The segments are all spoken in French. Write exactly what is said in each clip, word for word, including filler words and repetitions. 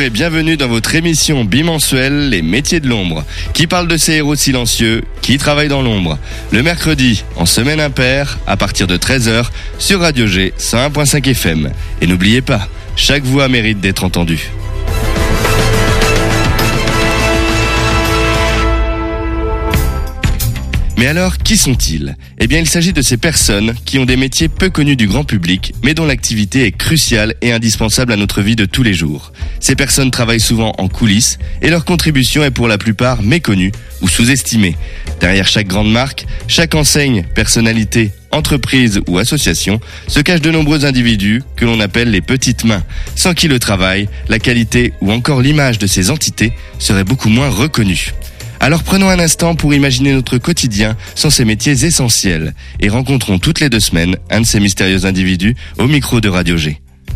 et bienvenue dans votre émission bimensuelle Les métiers de l'ombre, qui parle de ces héros silencieux qui travaillent dans l'ombre. Le mercredi, en semaine impaire, à partir de treize heures, sur Radio G cent un virgule cinq F M. Et n'oubliez pas, chaque voix mérite d'être entendue. Mais alors, qui sont-ils ? Eh bien, il s'agit de ces personnes qui ont des métiers peu connus du grand public, mais dont l'activité est cruciale et indispensable à notre vie de tous les jours. Ces personnes travaillent souvent en coulisses et leur contribution est pour la plupart méconnue ou sous-estimée. Derrière chaque grande marque, chaque enseigne, personnalité, entreprise ou association, se cachent de nombreux individus que l'on appelle les petites mains, sans qui le travail, la qualité ou encore l'image de ces entités serait beaucoup moins reconnue. Alors prenons un instant pour imaginer notre quotidien sans ces métiers essentiels et rencontrons toutes les deux semaines un de ces mystérieux individus au micro de Radio G.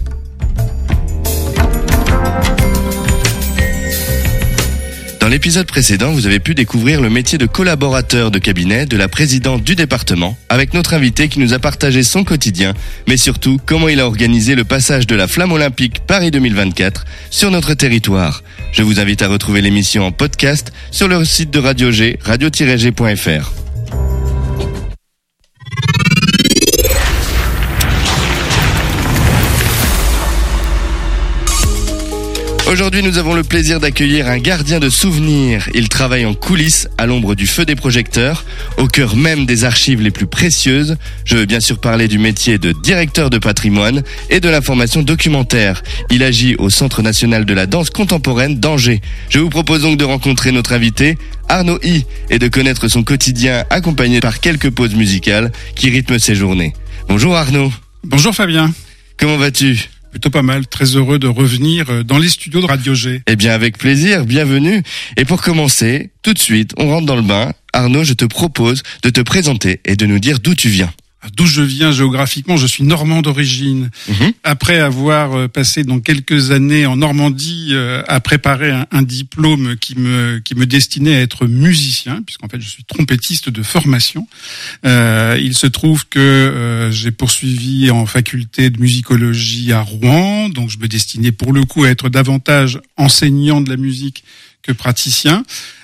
Dans l'épisode précédent, vous avez pu découvrir le métier de collaborateur de cabinet de la présidente du département avec notre invité qui nous a partagé son quotidien, mais surtout comment il a organisé le passage de la flamme olympique Paris deux mille vingt-quatre sur notre territoire. Je vous invite à retrouver l'émission en podcast sur le site de Radio G, radio tiret g point f r. Aujourd'hui, nous avons le plaisir d'accueillir un gardien de souvenirs. Il travaille en coulisses, à l'ombre du feu des projecteurs, au cœur même des archives les plus précieuses. Je veux bien sûr parler du métier de directeur de patrimoine et de l'information documentaire. Il agit au Centre national de la danse contemporaine d'Angers. Je vous propose donc de rencontrer notre invité, Arnaud I, et de connaître son quotidien accompagné par quelques pauses musicales qui rythment ses journées. Bonjour Arnaud. Bonjour Fabien. Comment vas-tu ? Plutôt pas mal, très heureux de revenir dans les studios de Radio G. Eh bien avec plaisir, bienvenue. Et pour commencer, tout de suite, on rentre dans le bain. Arnaud, je te propose de te présenter et de nous dire d'où tu viens. D'où je viens géographiquement, je suis normand d'origine. Mmh. Après avoir passé donc quelques années en Normandie euh, à préparer un, un diplôme qui me qui me destinait à être musicien, puisqu'en fait je suis trompettiste de formation. Euh, il se trouve que euh, j'ai poursuivi en faculté de musicologie à Rouen, donc je me destinais pour le coup à être davantage enseignant de la musique que praticien.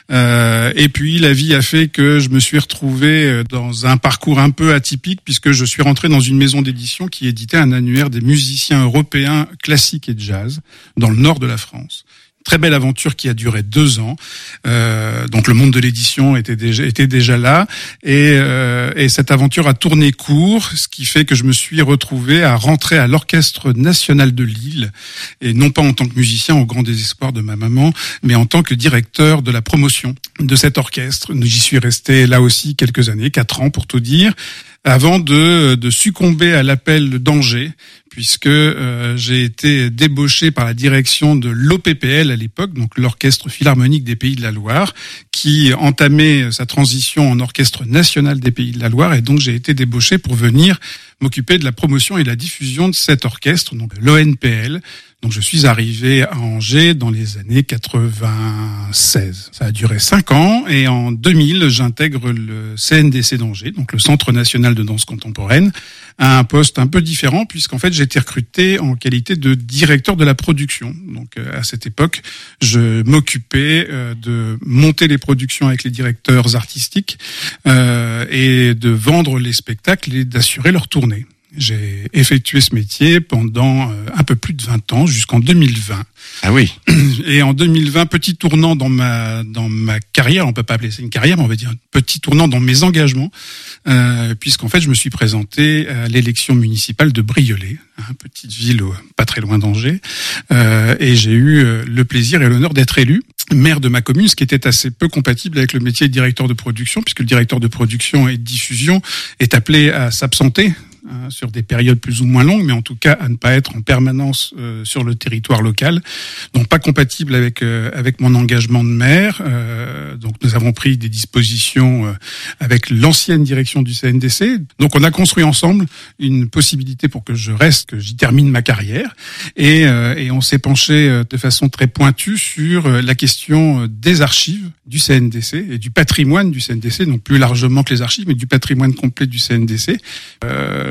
Euh, et puis la vie a fait que je me suis retrouvé dans un parcours un peu atypique puisque je suis rentré dans une maison d'édition qui éditait un annuaire des musiciens européens classiques et de jazz dans le nord de la France. Très belle aventure qui a duré deux ans. Euh, donc le monde de l'édition était déjà était déjà là et, euh, et cette aventure a tourné court, ce qui fait que je me suis retrouvé à rentrer à l'Orchestre national de Lille et non pas en tant que musicien au grand désespoir de ma maman, mais en tant que directeur de la promotion de cet orchestre. J'y suis resté là aussi quelques années, quatre ans pour tout dire, avant de de succomber à l'appel d'Angers, puisque euh, j'ai été débauché par la direction de l'O P P L à l'époque, donc l'Orchestre Philharmonique des Pays de la Loire, qui entamait sa transition en Orchestre National des Pays de la Loire, et donc j'ai été débauché pour venir m'occuper de la promotion et de la diffusion de cet orchestre, donc l'O N P L. Donc je suis arrivé à Angers dans les années quatre-vingt-seize. Ça a duré cinq ans et en deux mille, j'intègre le C N D C d'Angers, donc le Centre national de danse contemporaine, à un poste un peu différent puisqu'en fait j'ai été recruté en qualité de directeur de la production. Donc à cette époque, je m'occupais de monter les productions avec les directeurs artistiques euh, et de vendre les spectacles et d'assurer leur tournée. J'ai effectué ce métier pendant un peu plus de vingt ans, jusqu'en deux mille vingt. Ah oui. Et en deux mille vingt, petit tournant dans ma dans ma carrière, on peut pas appeler ça une carrière, mais on va dire un petit tournant dans mes engagements, euh, puisqu'en fait je me suis présenté à l'élection municipale de Briolet, hein, petite ville pas très loin d'Angers, euh, et j'ai eu le plaisir et l'honneur d'être élu maire de ma commune, ce qui était assez peu compatible avec le métier de directeur de production, puisque le directeur de production et de diffusion est appelé à s'absenter hein, sur des périodes plus ou moins longues, mais en tout cas à ne pas être en permanence euh, sur le territoire local. Donc pas compatible avec euh, avec mon engagement de maire. Euh, donc nous avons pris des dispositions euh, avec l'ancienne direction du C N D C. Donc on a construit ensemble une possibilité pour que je reste, que j'y termine ma carrière, et euh, et on s'est penché euh, de façon très pointue sur euh, la question des archives du C N D C et du patrimoine du C N D C, donc plus largement que les archives, mais du patrimoine complet du C N D C. Euh,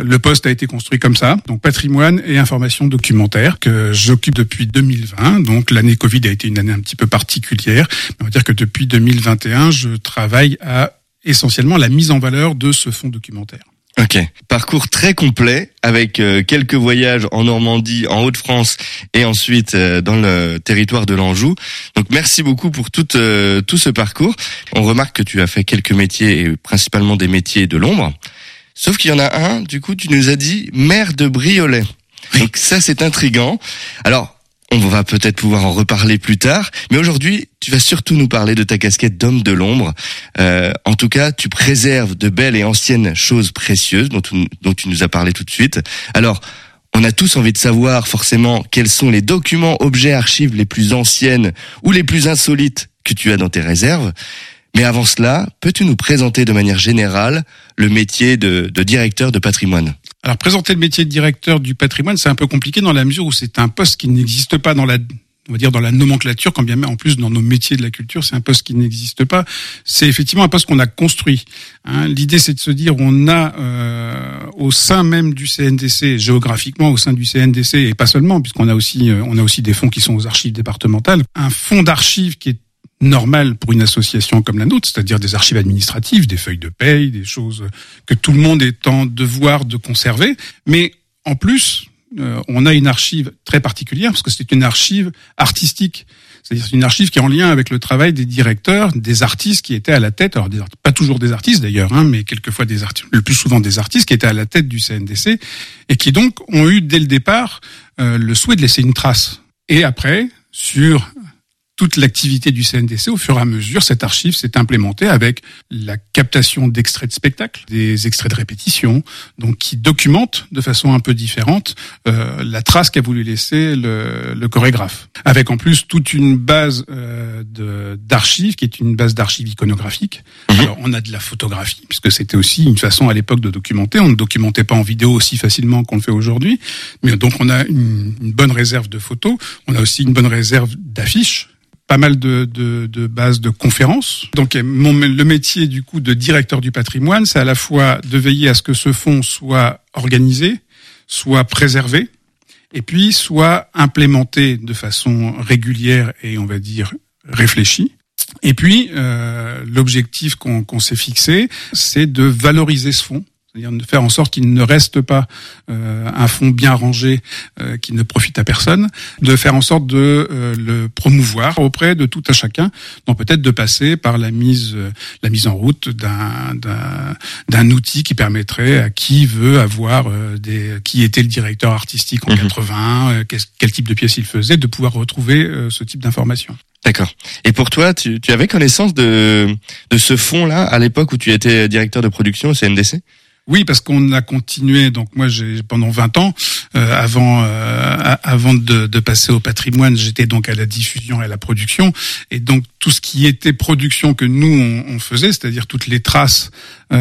Euh, le poste a été construit comme ça, donc patrimoine et information documentaire, que j'occupe depuis deux mille vingt. Donc l'année Covid a été une année un petit peu particulière. On va dire que depuis deux mille vingt et un, je travaille à essentiellement la mise en valeur de ce fonds documentaire. Ok, parcours très complet avec euh, quelques voyages en Normandie, en Hauts-de-France et ensuite euh, dans le territoire de l'Anjou. Donc merci beaucoup pour tout euh, tout ce parcours. On remarque que tu as fait quelques métiers et principalement des métiers de l'ombre. Sauf qu'il y en a un, du coup tu nous as dit maire de Briolet. Oui. Donc ça c'est intriguant. Alors on va peut-être pouvoir en reparler plus tard, mais aujourd'hui, tu vas surtout nous parler de ta casquette d'homme de l'ombre. Euh, en tout cas, tu préserves de belles et anciennes choses précieuses dont tu, dont tu nous as parlé tout de suite. Alors, on a tous envie de savoir forcément quels sont les documents, objets, archives les plus anciennes ou les plus insolites que tu as dans tes réserves. Mais avant cela, peux-tu nous présenter de manière générale le métier de, de directeur de patrimoine ? Alors, présenter le métier de directeur du patrimoine, c'est un peu compliqué dans la mesure où c'est un poste qui n'existe pas dans la, on va dire, dans la nomenclature, quand bien même, en plus, dans nos métiers de la culture, c'est un poste qui n'existe pas. C'est effectivement un poste qu'on a construit. Hein. L'idée, c'est de se dire, on a, euh, au sein même du C N D C, géographiquement, au sein du C N D C, et pas seulement, puisqu'on a aussi, euh, on a aussi des fonds qui sont aux archives départementales, un fonds d'archives qui est normal pour une association comme la nôtre, c'est-à-dire des archives administratives, des feuilles de paye, des choses que tout le monde est en devoir de conserver. Mais en plus, euh, on a une archive très particulière parce que c'est une archive artistique. C'est-à-dire c'est une archive qui est en lien avec le travail des directeurs, des artistes qui étaient à la tête, alors des, pas toujours des artistes d'ailleurs, hein, mais quelquefois des artistes, le plus souvent des artistes qui étaient à la tête du C N D C et qui donc ont eu dès le départ euh, le souhait de laisser une trace. Et après, sur toute l'activité du C N D C, au fur et à mesure, cette archive s'est implémentée avec la captation d'extraits de spectacles, des extraits de répétition, donc qui documentent de façon un peu différente euh, la trace qu'a voulu laisser le, le chorégraphe. Avec en plus toute une base euh, de, d'archives, qui est une base d'archives iconographiques. Mmh. Alors on a de la photographie, puisque c'était aussi une façon à l'époque de documenter. On ne documentait pas en vidéo aussi facilement qu'on le fait aujourd'hui, mais donc on a une, une bonne réserve de photos. On a aussi une bonne réserve d'affiches. Pas mal de, de, de bases de conférences. Donc mon, le métier du coup de directeur du patrimoine, c'est à la fois de veiller à ce que ce fonds soit organisé, soit préservé, et puis soit implémenté de façon régulière et on va dire réfléchie. Et puis euh, l'objectif qu'on, qu'on s'est fixé, c'est de valoriser ce fonds. C'est-à-dire de faire en sorte qu'il ne reste pas euh, un fonds bien rangé euh, qui ne profite à personne, de faire en sorte de euh, le promouvoir auprès de tout à chacun, donc peut-être de passer par la mise euh, la mise en route d'un d'un d'un outil qui permettrait à qui veut avoir euh, des qui était le directeur artistique en mmh. quatre-vingts, euh, quel type de pièce il faisait, de pouvoir retrouver euh, ce type d'informations. D'accord. Et pour toi, tu, tu avais connaissance de de ce fonds-là à l'époque où tu étais directeur de production au C N D C ? Oui, parce qu'on a continué. Donc moi, j'ai pendant vingt ans, euh, avant euh, avant de, de passer au patrimoine, j'étais donc à la diffusion et à la production. Et donc tout ce qui était production que nous on, on faisait, c'est-à-dire toutes les traces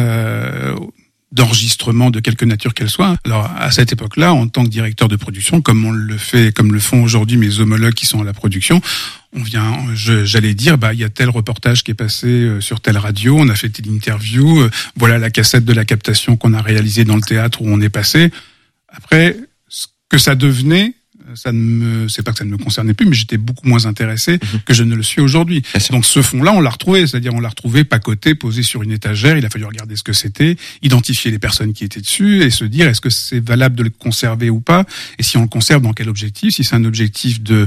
euh, d'enregistrement de quelque nature qu'elle soit. Alors à cette époque-là, en tant que directeur de production, comme on le fait, comme le font aujourd'hui mes homologues qui sont à la production, on vient, je, j'allais dire, bah il y a tel reportage qui est passé sur telle radio, on a fait telle interview, voilà la cassette de la captation qu'on a réalisée dans le théâtre où on est passé. Après, ce que ça devenait, ça ne me, c'est pas que ça ne me concernait plus, mais j'étais beaucoup moins intéressé mmh. que je ne le suis aujourd'hui. Donc ce fonds-là, on l'a retrouvé, c'est-à-dire on l'a retrouvé pacoté, posé sur une étagère. Il a fallu regarder ce que c'était, identifier les personnes qui étaient dessus et se dire est-ce que c'est valable de le conserver ou pas, et si on le conserve, dans quel objectif. Si c'est un objectif de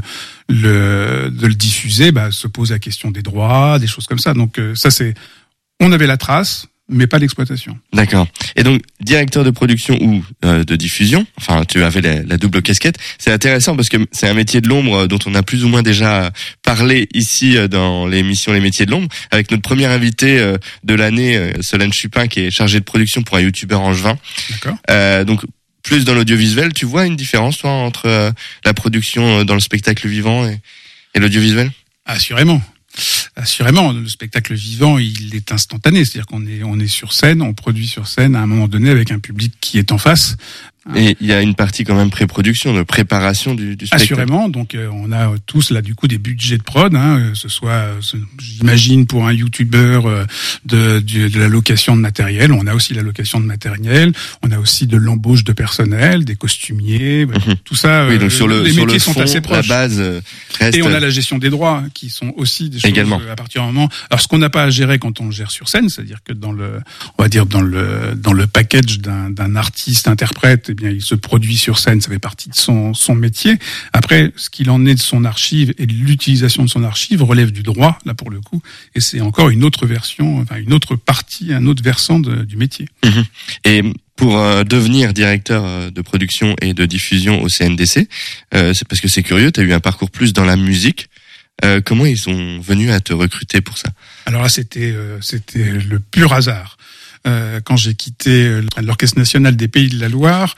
le de le diffuser, bah se pose la question des droits, des choses comme ça. Donc euh, ça c'est, on avait la trace, mais pas l'exploitation. D'accord. Et donc, directeur de production ou euh, de diffusion, enfin, tu avais la, la double casquette. C'est intéressant parce que c'est un métier de l'ombre dont on a plus ou moins déjà parlé ici dans l'émission Les Métiers de l'ombre, avec notre premier invité euh, de l'année, euh, Solène Chupin, qui est chargée de production pour un youtubeur angevin. D'accord. Euh, donc, plus dans l'audiovisuel, tu vois une différence, toi, entre euh, la production dans le spectacle vivant et, et l'audiovisuel ? Assurément. Assurément, le spectacle vivant, il est instantané, c'est-à-dire qu'on est on est sur scène, on produit sur scène à un moment donné avec un public qui est en face. Et il y a une partie quand même pré-production, de préparation du, du spectacle. Assurément, donc euh, on a tous là du coup des budgets de prod, hein, que ce soit, euh, j'imagine pour un youtubeur euh, de, de, de la location de matériel, on a aussi la location de matériel, on a aussi de l'embauche de personnel, des costumiers, mm-hmm. tout ça. Oui, donc sur le, les sur métiers le fond, sont assez proches. La base euh, reste... Et on a la gestion des droits, qui sont aussi des choses Également. Euh, à partir du moment. Alors ce qu'on n'a pas à gérer quand on gère sur scène, c'est-à-dire que dans le, on va dire dans le dans le package d'un, d'un artiste interprète, eh bien il se produit sur scène, ça fait partie de son son métier. Après, ce qu'il en est de son archive et de l'utilisation de son archive relève du droit, là pour le coup, et c'est encore une autre version, enfin une autre partie, un autre versant de, du métier. Mmh. Et pour euh, devenir directeur euh, de production et de diffusion au C N D C, euh, c'est parce que c'est curieux, tu as eu un parcours plus dans la musique. Euh, comment ils sont venus à te recruter pour ça? Alors là, c'était euh, c'était le pur hasard. Euh, quand j'ai quitté l'Orchestre national des Pays de la Loire,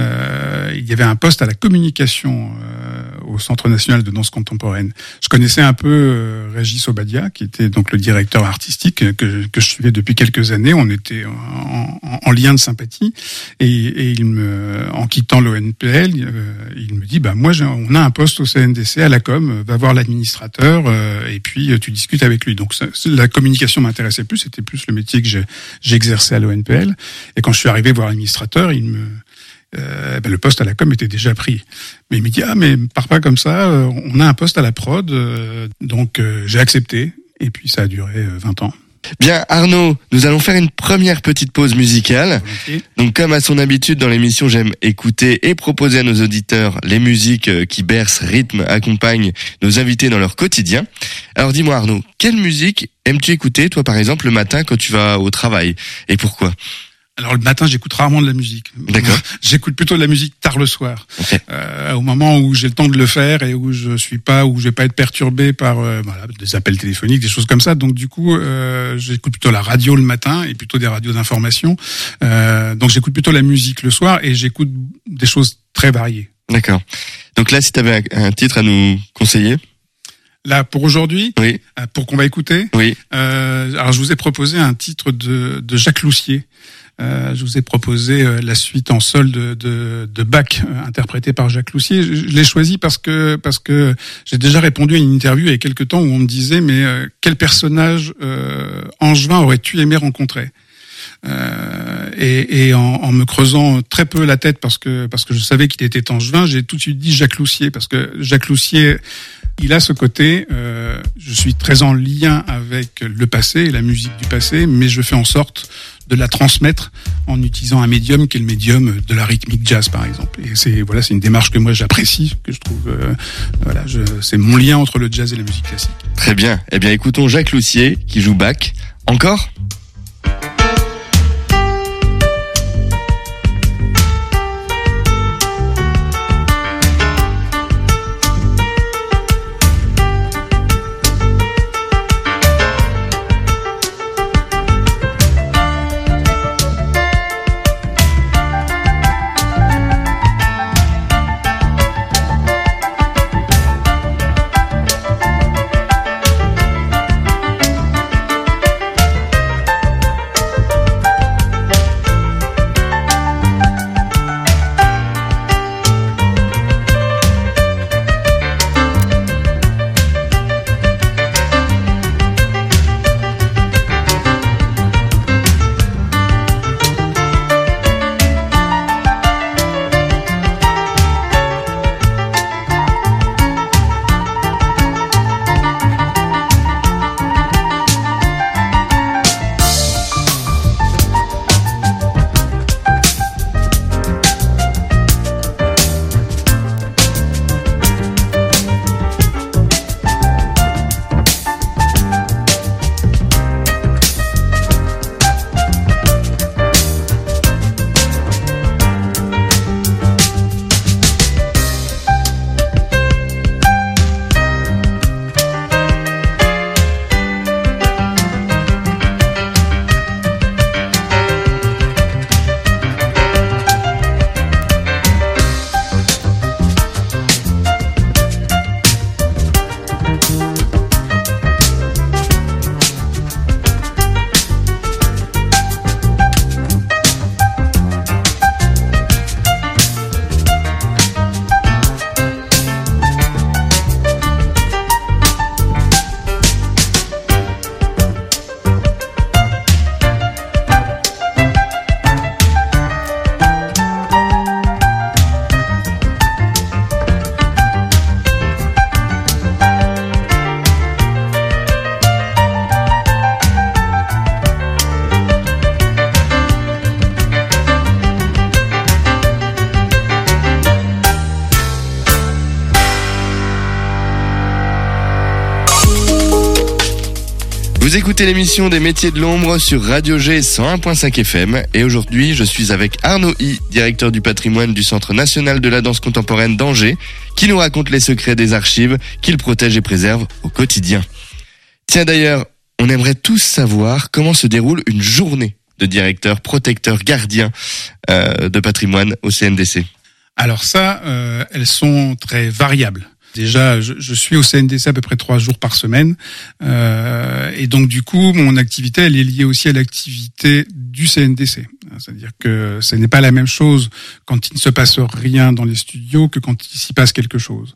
euh, il y avait un poste à la communication euh, au Centre national de danse contemporaine. Je connaissais un peu euh, Régis Obadia, qui était donc le directeur artistique que, que je suivais depuis quelques années. On était en, en, en lien de sympathie, et, et il me, en quittant l'O N P L, euh, il me dit bah moi j'ai, on a un poste au C N D C à la com, va voir l'administrateur euh, et puis tu discutes avec lui. Donc ça, la communication m'intéressait plus, c'était plus le métier que j'ai, j'exerçais à l'O N P L, et quand je suis arrivé voir l'administrateur, il me, euh, ben le poste à la com était déjà pris. Mais il me dit ah mais pars pas comme ça, euh, on a un poste à la prod, euh, donc euh, j'ai accepté, et puis ça a duré euh, vingt ans. Bien Arnaud, nous allons faire une première petite pause musicale. Volontiers. Donc comme à son habitude dans l'émission, j'aime écouter et proposer à nos auditeurs les musiques qui bercent, rythment, accompagnent nos invités dans leur quotidien. Alors dis-moi Arnaud, quelle musique aimes-tu écouter toi par exemple le matin quand tu vas au travail, et pourquoi? Alors le matin, j'écoute rarement de la musique. D'accord. J'écoute plutôt de la musique tard le soir, okay. euh, au moment où j'ai le temps de le faire et où je suis pas, où je vais pas être perturbé par euh, voilà, des appels téléphoniques, des choses comme ça. Donc du coup, euh, j'écoute plutôt la radio le matin et plutôt des radios d'information. Euh, donc j'écoute plutôt la musique le soir et j'écoute des choses très variées. D'accord. Donc là, si tu avais un, un titre à nous conseiller. Là, pour aujourd'hui, oui. Pour qu'on va écouter. Oui. Euh, alors, je vous ai proposé un titre de, de Jacques Loussier. Euh, je vous ai proposé euh, la suite en sol de, de, de Bach, euh, interprétée par Jacques Loussier. Je, je l'ai choisi parce que parce que j'ai déjà répondu à une interview il y a quelque temps où on me disait mais euh, quel personnage euh, angevin aurais-tu aimé rencontrer? Euh, et, et en, en me creusant très peu la tête parce que parce que je savais qu'il était angevin, j'ai tout de suite dit Jacques Loussier parce que Jacques Loussier, il a ce côté, euh, je suis très en lien avec le passé et la musique du passé, mais je fais en sorte de la transmettre en utilisant un médium qui est le médium de la rythmique jazz par exemple. Et c'est voilà, c'est une démarche que moi j'apprécie, que je trouve euh, voilà, je, c'est mon lien entre le jazz et la musique classique. Très bien. Eh bien, écoutons Jacques Loussier qui joue Bach. Encore ? Vous écoutez l'émission des métiers de l'ombre sur Radio G cent un virgule cinq F M et aujourd'hui je suis avec Arnaud I, directeur du patrimoine du Centre national de la danse contemporaine d'Angers, qui nous raconte les secrets des archives qu'il protège et préserve au quotidien. Tiens d'ailleurs, on aimerait tous savoir comment se déroule une journée de directeur, protecteur, gardien euh, de patrimoine au C N D C. Alors ça, euh, elles sont très variables. Déjà, je, je suis au C N D C à peu près trois jours par semaine, euh, et donc du coup, mon activité, elle est liée aussi à l'activité du C N D C. C'est-à-dire que ce n'est pas la même chose quand il ne se passe rien dans les studios que quand il s'y passe quelque chose.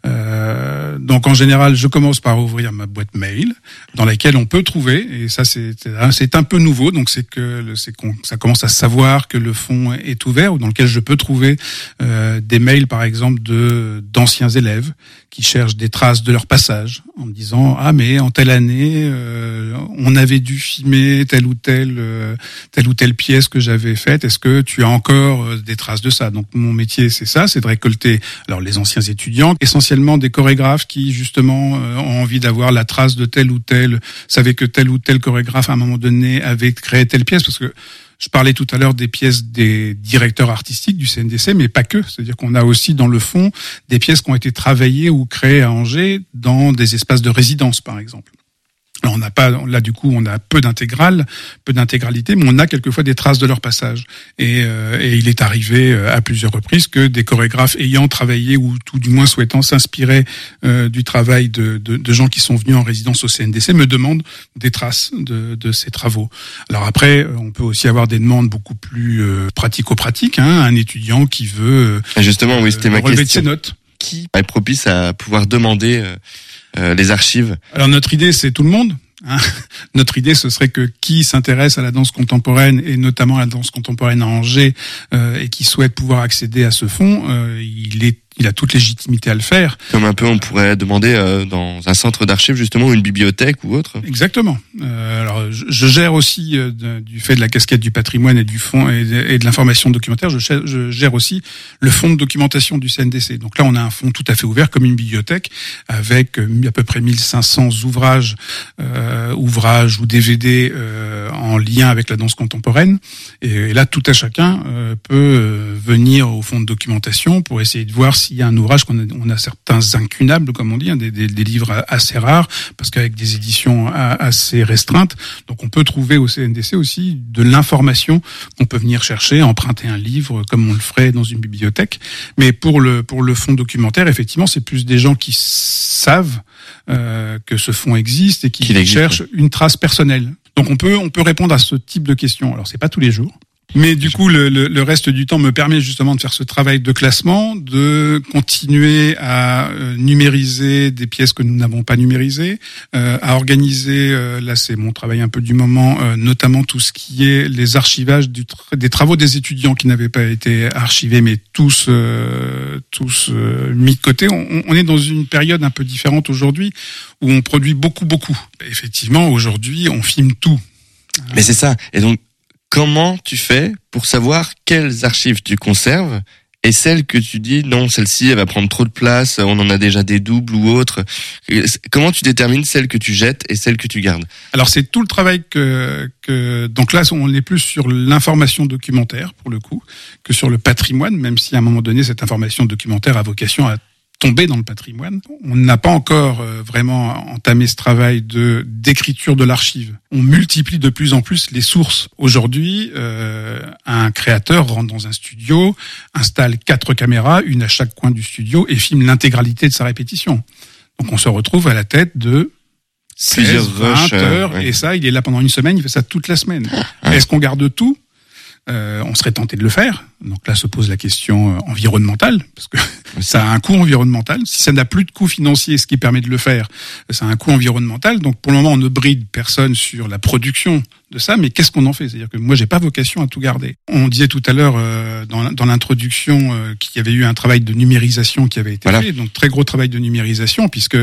Euh, donc en général, je commence par ouvrir ma boîte mail dans laquelle on peut trouver, et ça c'est c'est un peu nouveau, donc c'est que c'est qu'on ça commence à savoir que le fond est ouvert, ou dans lequel je peux trouver euh, des mails par exemple de d'anciens élèves qui cherchent des traces de leur passage en me disant ah mais en telle année euh, on avait dû filmer telle ou telle euh, telle ou telle pièce que j'avais faite, est-ce que tu as encore euh, des traces de ça? Donc mon métier c'est ça, c'est de récolter alors les anciens étudiants, essentiellement des chorégraphes qui justement euh, ont envie d'avoir la trace de tel ou tel, savaient que tel ou tel chorégraphe à un moment donné avait créé telle pièce, parce que je parlais tout à l'heure des pièces des directeurs artistiques du C N D C, mais pas que. C'est-à-dire qu'on a aussi dans le fond des pièces qui ont été travaillées ou créées à Angers dans des espaces de résidence, par exemple. Alors on n'a pas, là du coup, on a peu d'intégrales, peu d'intégralité, mais on a quelquefois des traces de leur passage. Et, euh, et il est arrivé à plusieurs reprises que des chorégraphes ayant travaillé ou tout du moins souhaitant s'inspirer euh, du travail de, de, de gens qui sont venus en résidence au C N D C me demandent des traces de, de ces travaux. Alors après, on peut aussi avoir des demandes beaucoup plus euh, pratico-pratiques. Hein, un étudiant qui veut euh, justement, oui, c'était ma relever question. de ses notes. Qui est propice à pouvoir demander euh, euh, les archives? Alors notre idée, c'est tout le monde. Hein. Notre idée, ce serait que qui s'intéresse à la danse contemporaine, et notamment à la danse contemporaine à Angers, euh, et qui souhaite pouvoir accéder à ce fonds, euh, il est il a toute légitimité à le faire. Comme un peu, on pourrait demander euh, dans un centre d'archives justement, ou une bibliothèque ou autre. Exactement. Euh, alors, je, je gère aussi euh, de, du fait de la casquette du patrimoine et du fonds et de, et de l'information documentaire. Je, je gère aussi le fonds de documentation du C N D C. Donc là, on a un fonds tout à fait ouvert comme une bibliothèque avec euh, à peu près mille cinq cents ouvrages, euh, ouvrages ou D V D euh, en lien avec la danse contemporaine. Et, et là, tout à chacun euh, peut euh, venir au fonds de documentation pour essayer de voir si il y a un ouvrage qu'on a, on a certains incunables, comme on dit, hein, des, des, des livres assez rares, parce qu'avec des éditions assez restreintes, donc on peut trouver au C N D C aussi de l'information qu'on peut venir chercher, emprunter un livre comme on le ferait dans une bibliothèque. Mais pour le pour le fonds documentaire, effectivement, c'est plus des gens qui savent euh, que ce fonds existe et qui Qu'il existe, cherchent ouais. une trace personnelle. Donc on peut on peut répondre à ce type de questions. Alors c'est pas tous les jours. Mais du coup, le, le, le reste du temps me permet justement de faire ce travail de classement, de continuer à euh, numériser des pièces que nous n'avons pas numérisées, euh, à organiser, euh, là c'est mon travail un peu du moment, euh, notamment tout ce qui est les archivages du tra- des travaux des étudiants qui n'avaient pas été archivés, mais tous euh, tous euh, mis de côté. On, on est dans une période un peu différente aujourd'hui, où on produit beaucoup, beaucoup. Effectivement, aujourd'hui, on filme tout. Mais c'est ça. Et donc, comment tu fais pour savoir quelles archives tu conserves et celles que tu dis non, celle-ci elle va prendre trop de place, on en a déjà des doubles ou autres. Comment tu détermines celles que tu jettes et celles que tu gardes? Alors c'est tout le travail que que donc là on est plus sur l'information documentaire pour le coup que sur le patrimoine, même si à un moment donné cette information documentaire a vocation à tomber dans le patrimoine. On n'a pas encore euh, vraiment entamé ce travail de d'écriture de l'archive. On multiplie de plus en plus les sources. Aujourd'hui, euh, un créateur rentre dans un studio, installe quatre caméras, une à chaque coin du studio, et filme l'intégralité de sa répétition. Donc on se retrouve à la tête de seize, vingt heures, euh, ouais. Et ça, il est là pendant une semaine, il fait ça toute la semaine. Ouais. Est-ce qu'on garde tout ? Euh, on serait tenté de le faire. Donc là se pose la question euh, environnementale, parce que ça a un coût environnemental. Si ça n'a plus de coût financier, ce qui permet de le faire, ça a un coût environnemental. Donc pour le moment, on ne bride personne sur la production de ça, mais qu'est-ce qu'on en fait? C'est-à-dire que moi, j'ai pas vocation à tout garder. On disait tout à l'heure euh, dans, dans l'introduction euh, qu'il y avait eu un travail de numérisation qui avait été voilà. fait, donc très gros travail de numérisation, puisque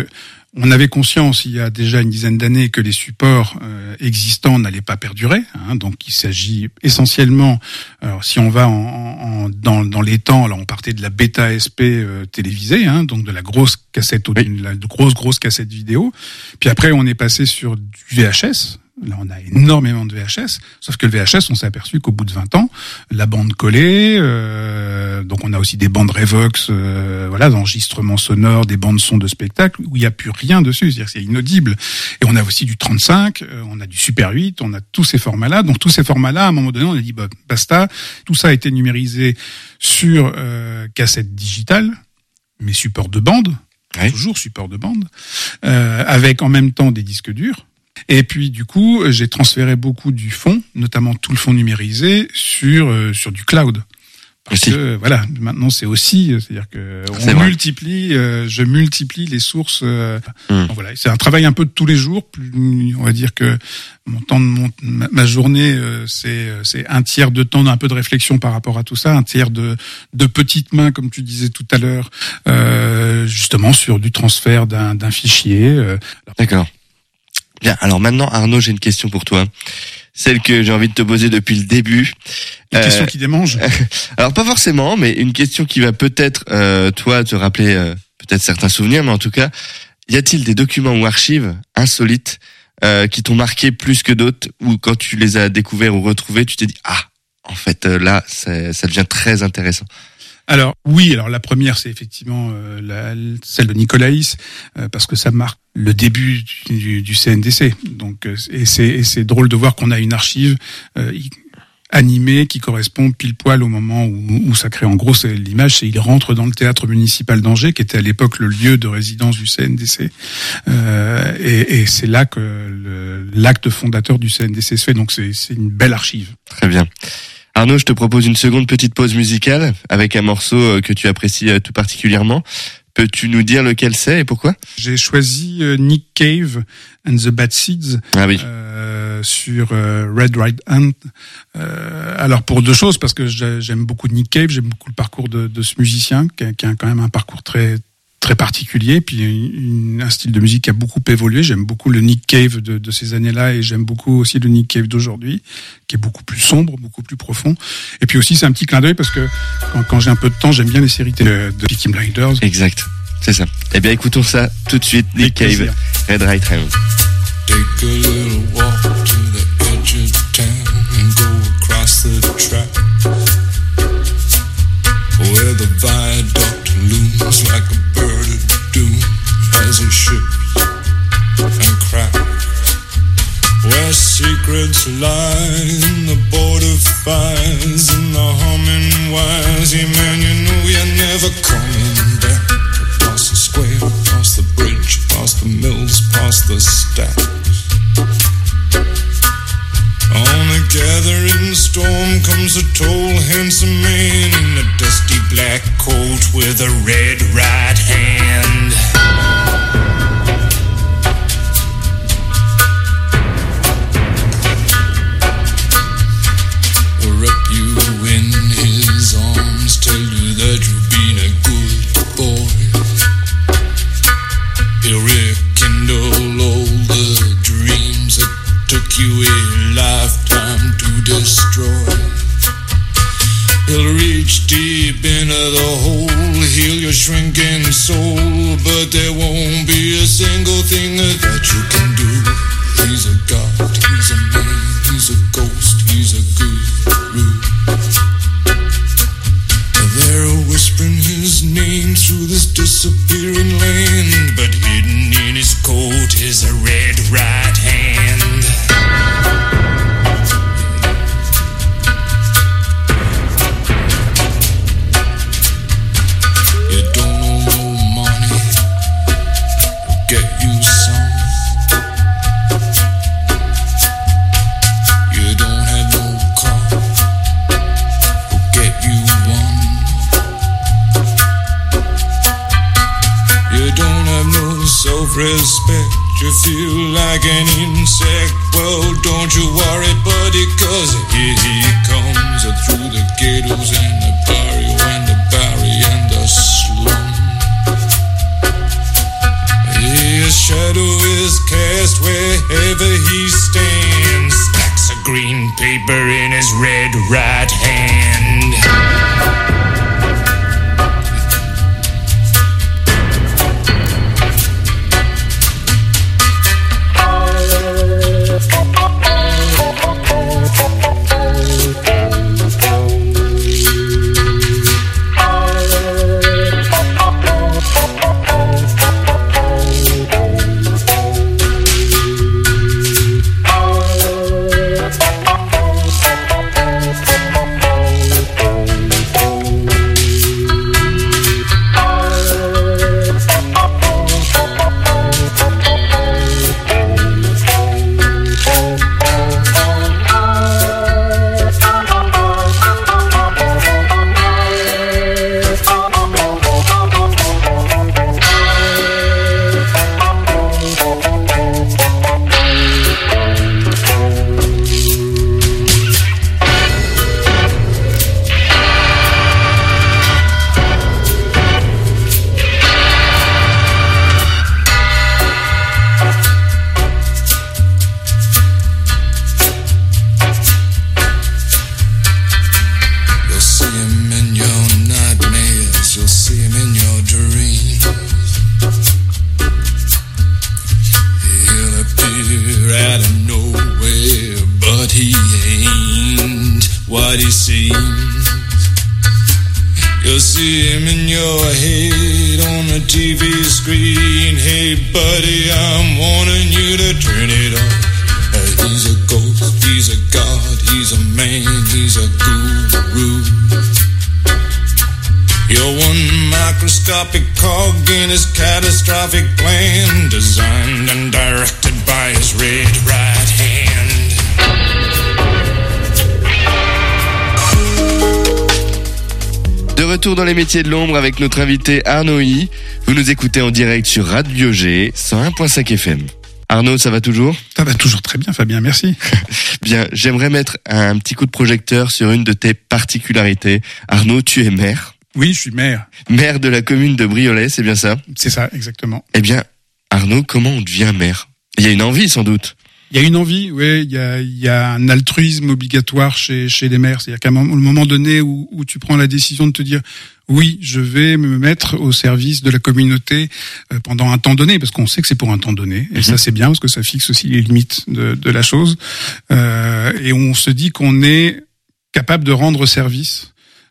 On avait conscience il y a déjà une dizaine d'années que les supports euh, existants n'allaient pas perdurer, hein, donc il s'agit essentiellement, alors si on va en, en, dans, dans les temps, là on partait de la bêta S P euh, télévisée, hein, donc de la grosse cassette, oui. de la grosse grosse cassette vidéo, puis après on est passé sur du V H S. Là, on a énormément de V H S, sauf que le V H S, on s'est aperçu qu'au bout de vingt ans, la bande collée, euh, donc on a aussi des bandes Revox, euh, voilà, d'enregistrements sonores, des bandes son de spectacle, où il n'y a plus rien dessus, c'est-à-dire que c'est inaudible. Et on a aussi du trente-cinq, euh, on a du Super huit, on a tous ces formats-là. Donc tous ces formats-là, à un moment donné, on a dit, bah, basta, tout ça a été numérisé sur euh, cassette digitale, mais support de bande, oui. toujours support de bande, euh, avec en même temps des disques durs. Et puis du coup, j'ai transféré beaucoup du fond, notamment tout le fond numérisé, sur euh, sur du cloud. Parce aussi. que voilà, maintenant c'est aussi, c'est-à-dire que on c'est multiplie, euh, je multiplie les sources. Euh, mmh. Voilà, c'est un travail un peu de tous les jours. Plus, on va dire que mon temps de mon, ma, ma journée, euh, c'est c'est un tiers de temps d'un peu de réflexion par rapport à tout ça, un tiers de de petites mains, comme tu disais tout à l'heure, euh, justement sur du transfert d'un d'un fichier. Euh. D'accord. Bien, alors maintenant Arnaud, j'ai une question pour toi. Celle que j'ai envie de te poser depuis le début. Une euh, question qui démange. Alors pas forcément, mais une question qui va peut-être, euh, toi, te rappeler euh, peut-être certains souvenirs, mais en tout cas, y a-t-il des documents ou archives insolites euh, qui t'ont marqué plus que d'autres, ou quand tu les as découverts ou retrouvés, tu t'es dit, ah, en fait, euh, là, ça, ça devient très intéressant. Alors oui, alors la première c'est effectivement euh, la, celle de Nicolaïs euh, parce que ça marque le début du, du C N D C. Donc euh, et c'est et c'est drôle de voir qu'on a une archive euh, animée qui correspond pile poil au moment où, où ça crée. En gros, c'est l'image, c'est il rentre dans le théâtre municipal d'Angers qui était à l'époque le lieu de résidence du C N D C euh, et, et c'est là que le, l'acte fondateur du C N D C se fait. Donc c'est c'est une belle archive. Très bien. Arnaud, je te propose une seconde petite pause musicale avec un morceau que tu apprécies tout particulièrement. Peux-tu nous dire lequel c'est et pourquoi ? J'ai choisi euh, Nick Cave and the Bad Seeds ah oui. euh, sur euh, Red Right Hand. Euh, alors pour deux choses, parce que j'aime beaucoup Nick Cave, j'aime beaucoup le parcours de, de ce musicien qui a, qui a quand même un parcours très très particulier, puis une, un style de musique qui a beaucoup évolué. J'aime beaucoup le Nick Cave de, de ces années-là et j'aime beaucoup aussi le Nick Cave d'aujourd'hui, qui est beaucoup plus sombre, beaucoup plus profond. Et puis aussi, c'est un petit clin d'œil parce que quand, quand j'ai un peu de temps, j'aime bien les séries de, de Peaky Blinders. Exact, c'est ça. Eh bien, écoutons ça tout de suite. Nick Cave, Red Right Hand. Take a little walk to the edge of town and go across the track where the viaduct looms like a bird of doom as it ships and cracks, where secrets lie in the border fires and the humming wires. Yeah, man, you know you're never coming back. Across the square, across the bridge, past the mills, past the stacks. On a gathering storm comes a tall, handsome man in a dusty black coat with a red right hand. Wrap you in his arms, tell you that you've been a good boy. He'll rekindle all the dreams that took you a lifetime to destroy. He'll reach deep into the hole, heal your shrinking soul, but there won't be a single thing that you can do. He's a god, he's a man, he's a ghost, he's a guru. They're whispering his name through this disappearing land, but hidden in his coat is a red right hand. You don't owe no money, he'll get you some. You don't have no car, he'll get you one. You don't have no self-respect, you feel like an insect. Well, don't you worry, buddy, cause here he comes through the ghettos and the barrio and the barry and the slum. He is paper in his red right hand. You'll see him in your head on the T V screen. Hey buddy, I'm warning you to turn it off. Uh, he's a ghost, he's a god, he's a man, he's a guru. You're one microscopic cog in his catastrophic plan, designed and directed by his red right hand. De retour dans les métiers de l'ombre avec notre invité Arnaud I. Vous nous écoutez en direct sur Radio G, cent un virgule cinq F M. Arnaud, ça va toujours ? Ça va toujours très bien, Fabien, merci. Bien, j'aimerais mettre un petit coup de projecteur sur une de tes particularités. Arnaud, tu es maire. Oui, je suis maire. Maire de la commune de Briolet, c'est bien ça ? C'est ça, exactement. Eh bien, Arnaud, comment on devient maire ? Il y a une envie, sans doute. Il y a une envie, oui. Il y a, il y a un altruisme obligatoire chez, chez les maires. C'est-à-dire qu'à un moment, au moment donné où, où tu prends la décision de te dire oui, je vais me mettre au service de la communauté euh, pendant un temps donné, parce qu'on sait que c'est pour un temps donné. Et mmh. ça, c'est bien parce que ça fixe aussi les limites de, de la chose. Euh, et on se dit qu'on est capable de rendre service.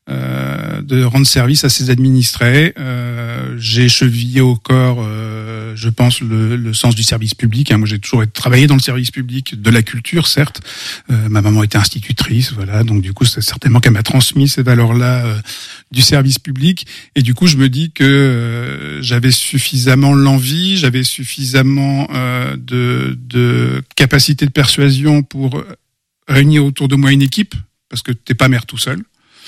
Euh, de rendre service à ses administrés. Euh, j'ai chevillé au corps, euh, je pense, le, le sens du service public. Hein. Moi, j'ai toujours travaillé dans le service public de la culture, certes. Euh, ma maman était institutrice, voilà. Donc, du coup, c'est certainement qu'elle m'a transmis ces valeurs-là euh, du service public. Et du coup, je me dis que euh, j'avais suffisamment l'envie, j'avais suffisamment euh, de, de capacité de persuasion pour réunir autour de moi une équipe, parce que t'es pas maire tout seul.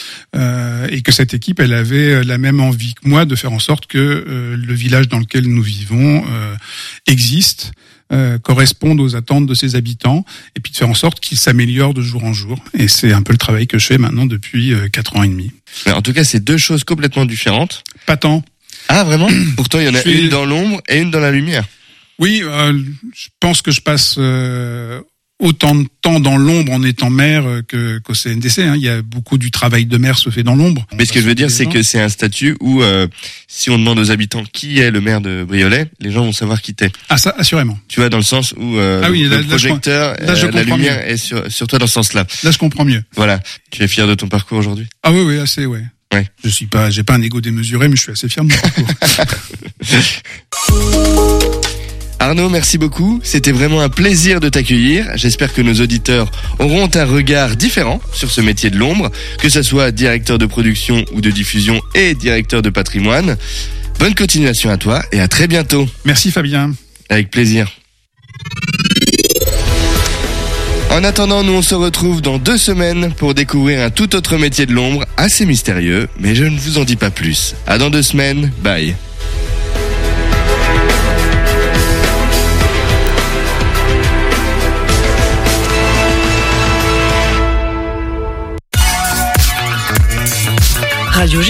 Euh, et que cette équipe, elle avait la même envie que moi de faire en sorte que euh, le village dans lequel nous vivons euh, existe, euh, corresponde aux attentes de ses habitants, et puis de faire en sorte qu'il s'améliore de jour en jour. Et c'est un peu le travail que je fais maintenant depuis euh, quatre ans et demi. Mais en tout cas, c'est deux choses complètement différentes. Pas tant. Ah, vraiment ? Pourtant, il y en a suis... une dans l'ombre et une dans la lumière. Oui, euh, je pense que je passe... Euh, autant de temps dans l'ombre en étant maire que qu'au C N D C. Hein. Il y a beaucoup du travail de maire se fait dans l'ombre. Mais ce que je veux dire, c'est que c'est un statut où, euh, si on demande aux habitants qui est le maire de Briolet, les gens vont savoir qui t'es. Ah ça, assurément. Tu vois, dans le sens où euh, ah oui, là, le projecteur, là, je, là, euh, la lumière mieux. est sur, sur toi dans ce sens-là. Là, je comprends mieux. Voilà. Tu es fier de ton parcours aujourd'hui ? Ah oui, oui, assez, ouais. Ouais. Je suis pas, j'ai pas un ego démesuré, mais je suis assez fier de mon parcours. Arnaud, merci beaucoup. C'était vraiment un plaisir de t'accueillir. J'espère que nos auditeurs auront un regard différent sur ce métier de l'ombre, que ce soit directeur de production ou de diffusion et directeur de patrimoine. Bonne continuation à toi et à très bientôt. Merci Fabien. Avec plaisir. En attendant, nous on se retrouve dans deux semaines pour découvrir un tout autre métier de l'ombre assez mystérieux, mais je ne vous en dis pas plus. À dans deux semaines, bye. Radio G.